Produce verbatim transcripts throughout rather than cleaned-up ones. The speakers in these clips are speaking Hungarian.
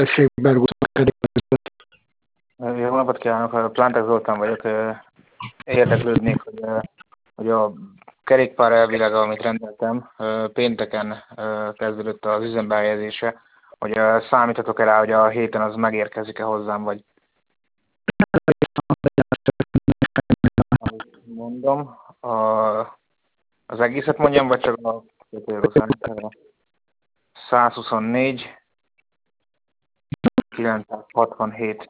Tessék, Bergó. Jó napot kívánok, Plántek Zoltán vagyok. Érdeklődnék, hogy, hogy a kerékpár elvileg, amit rendeltem, pénteken kezdődött az üzembe helyezése, hogy számíthatok-e rá, hogy a héten az megérkezik-e hozzám, vagy mondom. A, az egészet mondjam, vagy csak a százhuszonnégy kilencszázhatvanhét.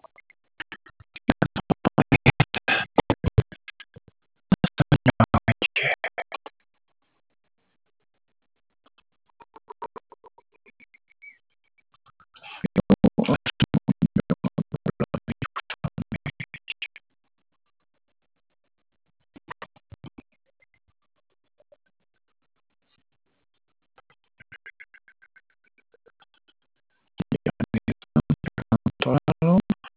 Találom.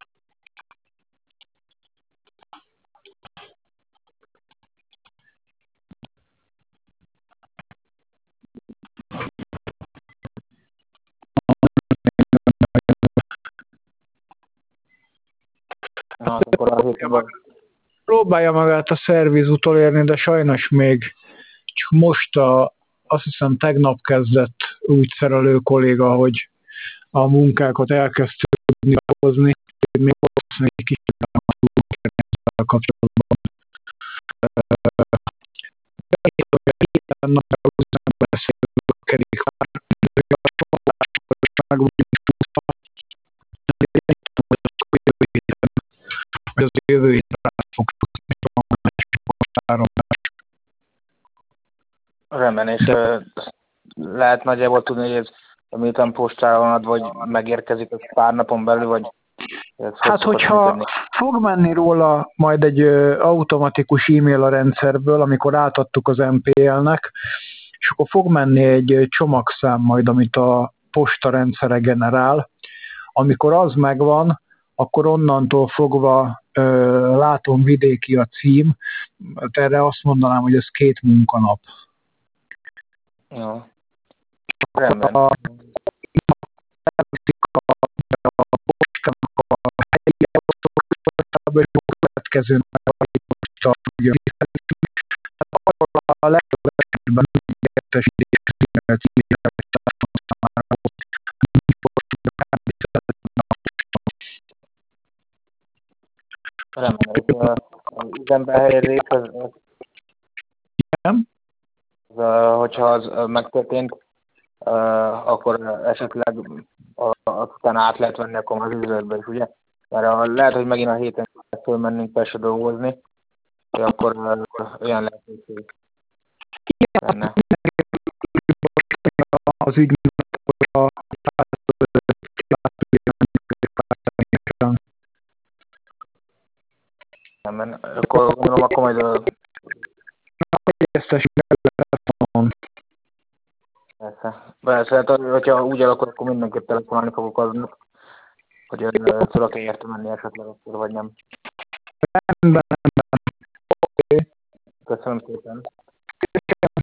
Na, akkor a héten Próbálja magát a szerviz utolérni, de sajnos még csak most a, azt hiszem tegnap kezdett úgy szerelő kolléga, hogy a munkákat elkezdte tudni hozni, hogy még valószínűleg kis a kapcsolatban. Héten napra nem beszélünk a kerékpár, hogy az jövő héten rá fog tudni. Rendben, és uh, lehet nagyjából tudni, hogy ez miután postára van adva, vagy megérkezik az pár napon belül, vagy ez hát hogy hogyha működni? fog menni róla majd egy ö, automatikus e-mail a rendszerből, amikor átadtuk az em pé el-nek, és akkor fog menni egy ö, csomagszám majd, amit a posta rendszere generál. Amikor az megvan, akkor onnantól fogva ö, látom vidéki a cím, hát erre azt mondanám, hogy ez két munkanap. Jó. Rendben. A, a postának a helyi elosztóközpontjába és a következő posta fogja fizetni. A legtöbb esetben értesítés címmel számára Rendben, és uh, az üzembe helyezés, az, az, igen. az, hogyha az uh, megtörtént, uh, akkor esetleg uh, aztán át lehet venni akkor az üzletbe is, ugye? Mert uh, lehet, hogy megint a héten fölmennünk persze dolgozni, hogy akkor uh, olyan lehetőség lenne. Az ügynök a Rendben, akkor gondolom, akkor majd a Persze. Persze, hát hogyha úgy alakul, akkor mindenképp telefonálni fogok aznak, hogy tudok-e érte menni esetleg akkor, vagy nem. Rendben. Köszönöm szépen.